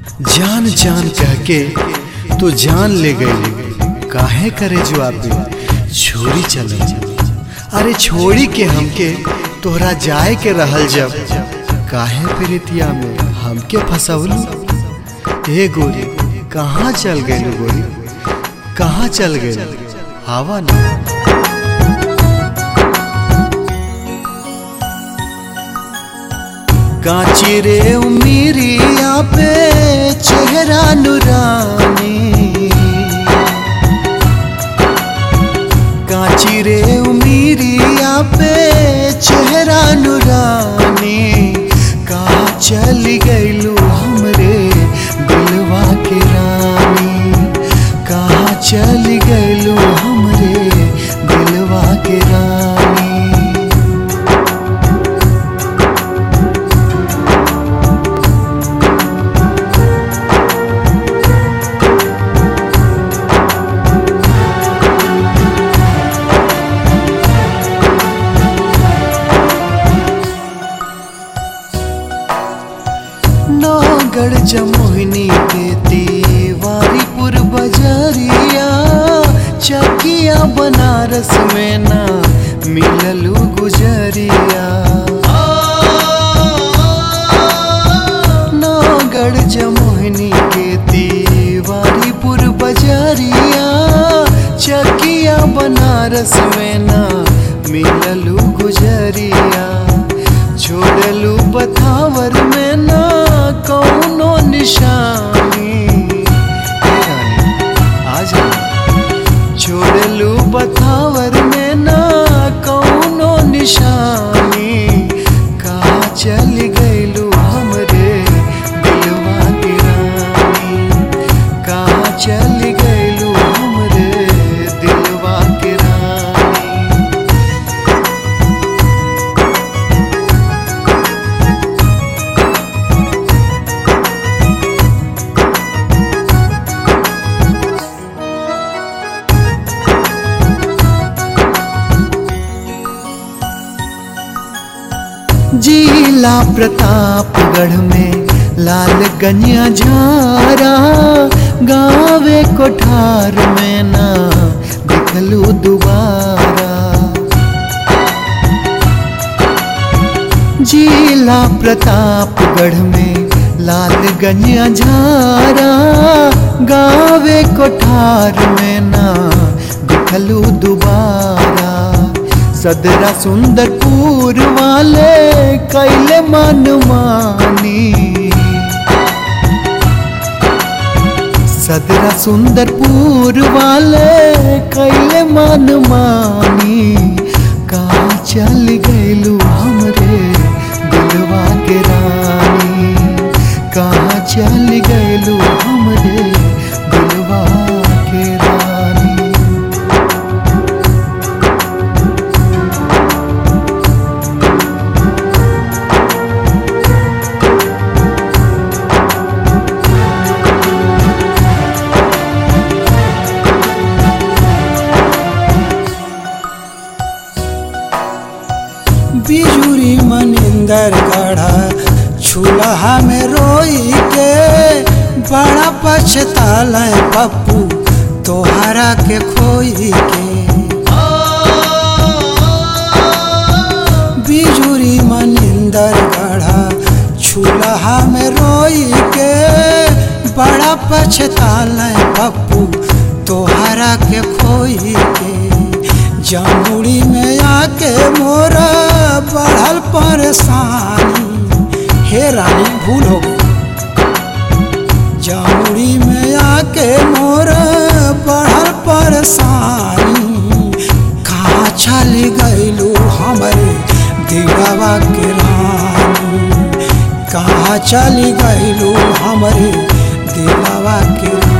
जान जान कह के तो जान ले गई, काहे करे जो आप छोड़ी चले। अरे छोड़ी के हमके तोहरा जाए के रहल जब, काहे प्रीतिया में हमके फसवलू। हे गोरी कहाँ चल गई गोरी, कहाँ चल गई, आवा ना। कांची रे उमीरिया पे चेहरा नुरानी, कांची रे उमीरिया पे चेहरा नुरानी। कहाँ चली गईलू हमरे दिलवा के रानी, कहाँ चली गईलू हमरे दिलवा के रानी। नौगढ़ जमुनी के दीवारीपुर बजरिया, चकिया बनारस में ना मिललू गुजरिया। नौगढ़ जमुनी के दीवारीपुर बजरिया, चकिया बनारस में ना मिललू गुजरिया। छोड़लू बथावर में ना कौनो निशानी, आजा। छोड़लू बथावर में ना कौनो निशानी। कहाँ चली गईलू हमरे दिलवा की रानी, कहाँ चली गईलू हमरे दिलवा की रानी। जिला प्रतापगढ़ में लाल गनिया झारा, गावे कोठार में ना दिखलू दोबारा। जिला प्रतापगढ़ में लाल गनिया झारा, गावे कोठार में ना दिखलू दोबारा। सदरा सुंदरपुर वाले कैले मनमानी, सदरा सुंदरपुर वाले कैले मनमानी। कहाँ चल गईलू हमरे दिलवा के रानी, कहाँ चल गईलू हमरे दिलवा के रानी। बिजुरी मनिंदर गढ़ा चूल्हा में रोई के, बड़ा पछताल पप्पू तोहरा के खोई के। बिजुरी मनिंदर गढ़ा चूल्हा में रोई के, बड़ा पछताल पप्पू तोहरा के खोई के। जमुड़ी में आके मोरा बढ़ल परेशानी, हे रानी भूल हो गई। जमुड़ी में आके मोरा बढ़ल परेशानी। कहाँ चली गईलू हमरे दिलवा के रानी, कहाँ चली गईलू हमरे दिलवा के रानी।